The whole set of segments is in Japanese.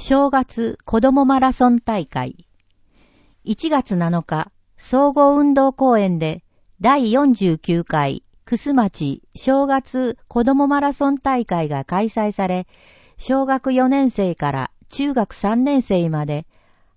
正月子どもマラソン大会。1月7日、総合運動公園で第49回楠町正月子どもマラソン大会が開催され、小学4年生から中学3年生まで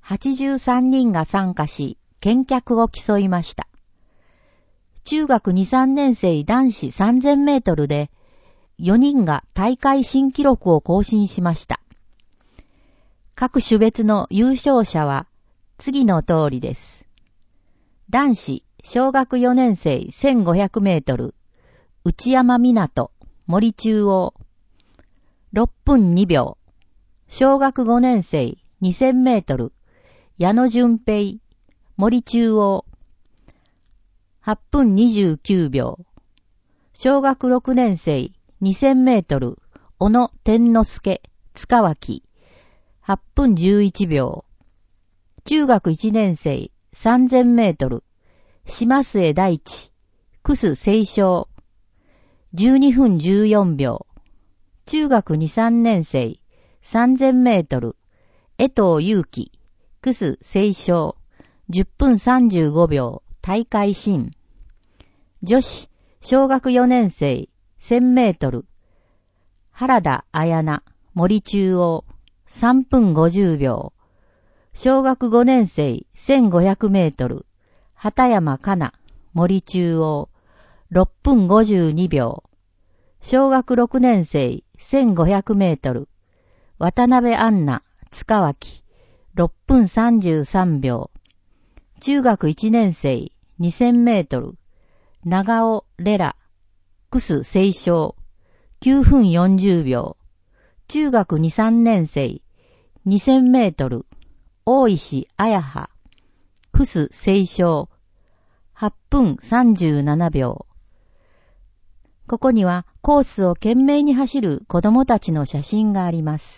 83人が参加し、健脚を競いました。中学2、3年生男子3000メートルで4人が大会新記録を更新しました。各種別の優勝者は次の通りです。男子小学4年生1500メートル、内山湊、森中央、6分2秒。小学5年生2000メートル、矢野純平、森中央、8分29秒。小学6年生2000メートル、小野天之助、塚脇、8分11秒。中学1年生3000メートル、島末大地、楠清少、12分14秒。中学2、3年生3000メートル、江藤祐樹、楠清少、10分35秒、大会新。女子、小学4年生1000メートル、原田彩奈、森中央、3分50秒。小学5年生1500メートル、畑山香奈、森中央、6分52秒。小学6年生1500メートル、渡辺杏奈、塚脇、6分33秒。中学1年生2000メートル、長尾レラ、楠清少、9分40秒。中学2、3年生2000メートル、大石彩葉、楠清少、8分37秒。ここにはコースを懸命に走る子供たちの写真があります。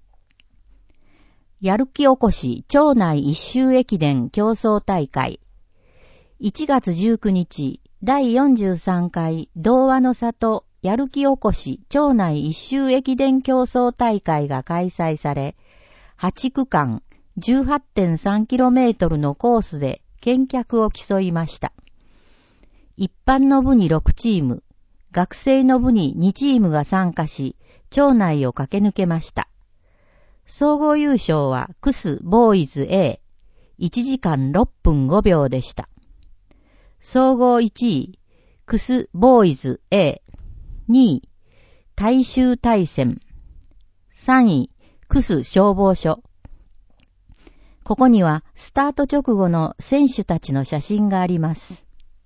やる気おこし町内一周駅伝競争大会。1月19日、第43回童話の里やる気おこし町内一周駅伝競争大会が開催され、8区間 18.3km のコースで健脚を競いました。一般の部に6チーム、学生の部に2チームが参加し、町内を駆け抜けました。総合優勝は楠ボーイズ A、1時間6分5秒でした。総合1位、楠ボーイズ A、2位、大衆大戦、3位、楠消防署。ここにはスタート直後の選手たちの写真があります。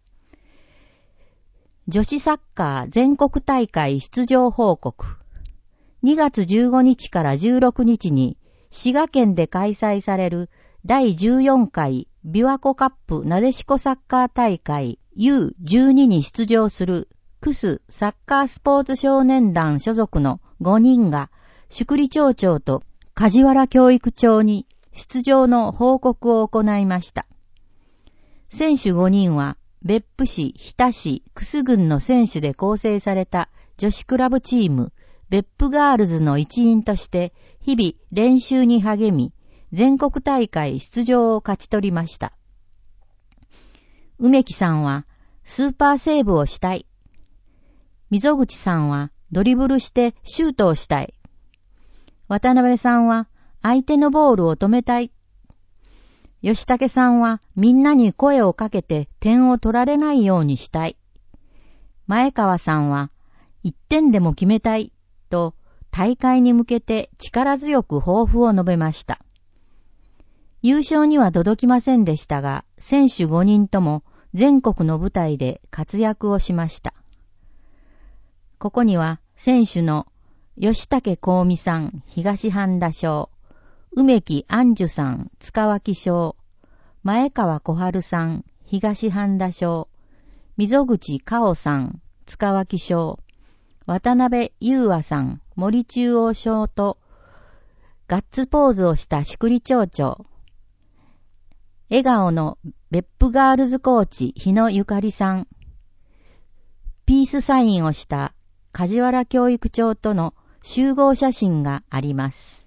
女子サッカー全国大会出場報告。2月15日から16日に滋賀県で開催される第14回琵琶湖カップなでしこサッカー大会 U12 に出場する楠サッカースポーツ少年団所属の5人が宿利町長と梶原教育長に出場の報告を行いました。選手5人は別府市、日田市、楠郡の選手で構成された女子クラブチーム別府ガールズの一員として日々練習に励み、全国大会出場を勝ち取りました。梅木さんはスーパーセーブをしたい。溝口さんはドリブルしてシュートをしたい。渡辺さんは相手のボールを止めたい。吉武さんはみんなに声をかけて点を取られないようにしたい。前川さんは1点でも決めたいと大会に向けて力強く抱負を述べました。優勝には届きませんでしたが、選手5人とも全国の舞台で活躍をしました。ここには選手の吉武香美さん、東半田賞、梅木杏樹さん、塚脇賞、前川小春さん、東半田賞、溝口香緒さん、塚脇賞、渡辺優和さん、森中央賞と、ガッツポーズをした宿利町長、笑顔の別府ガールズコーチ、日野ゆかりさん、ピースサインをした梶原教育長との集合写真があります。